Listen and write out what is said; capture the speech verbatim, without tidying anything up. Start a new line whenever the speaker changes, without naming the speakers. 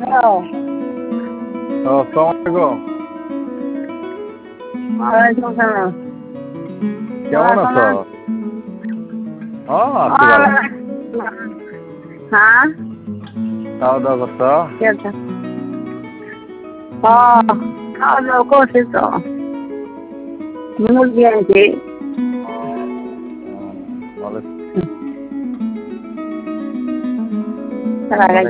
আসসালামু আলাইকুম।
ওয়ালাইকুম সালাম।
কেমন আছো? হ্যাঁ আছি ভালো।
হ্যাঁ
খাওয়া দাওয়া করছো?
খাওয়া দাওয়া করছি তো, মুরগি আনছি।
ভালো।
তার আগে